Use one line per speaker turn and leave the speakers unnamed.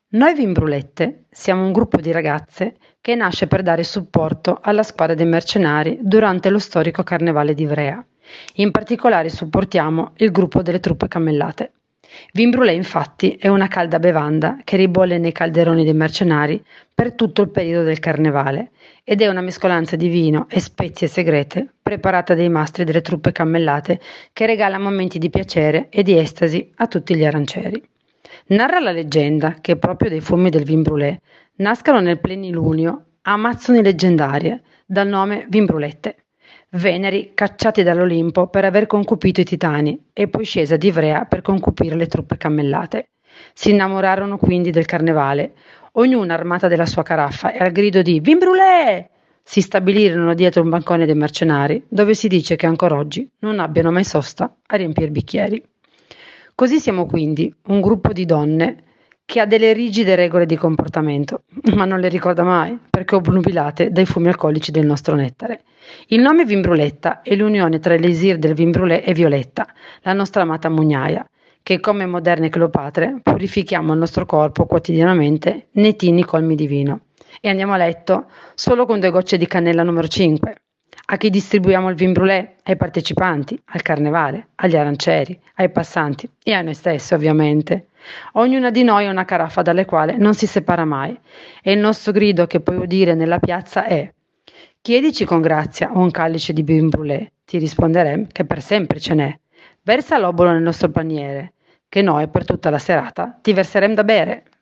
Noi Vimbrulette siamo un gruppo di ragazze che nasce per dare supporto alla squadra dei mercenari durante lo storico carnevale di Ivrea. In particolare supportiamo il gruppo delle truppe cammellate. Vimbrulè infatti è una calda bevanda che ribolle nei calderoni dei mercenari per tutto il periodo del carnevale ed è una mescolanza di vino e spezie segrete preparata dai mastri delle truppe cammellate che regala momenti di piacere e di estasi a tutti gli arancieri. Narra la leggenda che proprio dai fumi del vin brûlé nascano nel plenilunio amazzoni leggendarie dal nome Vimbrulette, Veneri cacciati dall'Olimpo per aver concupito i titani e poi scesa ad Ivrea per concupire le truppe cammellate. Si innamorarono quindi del carnevale, ognuna armata della sua caraffa e al grido di Vin brûlé si stabilirono dietro un bancone dei mercenari, dove si dice che ancora oggi non abbiano mai sosta a riempire bicchieri. Così siamo quindi un gruppo di donne che ha delle rigide regole di comportamento, ma non le ricorda mai perché obnubilate dai fumi alcolici del nostro nettare. Il nome Vimbruletta è l'unione tra l'esir del vin brûlé e Violetta, la nostra amata mugnaia, che come moderne Cleopatre purifichiamo il nostro corpo quotidianamente nei tini colmi di vino e andiamo a letto solo con 2 gocce di cannella numero 5. A chi distribuiamo il vin brûlé? Ai partecipanti, al carnevale, agli arancieri, ai passanti e a noi stessi ovviamente. Ognuna di noi ha una caraffa dalle quale non si separa mai e il nostro grido che puoi udire nella piazza è chiedici con grazia un calice di vin brûlé, ti risponderemo che per sempre ce n'è. Versa l'obolo nel nostro paniere, che noi per tutta la serata ti verseremo da bere.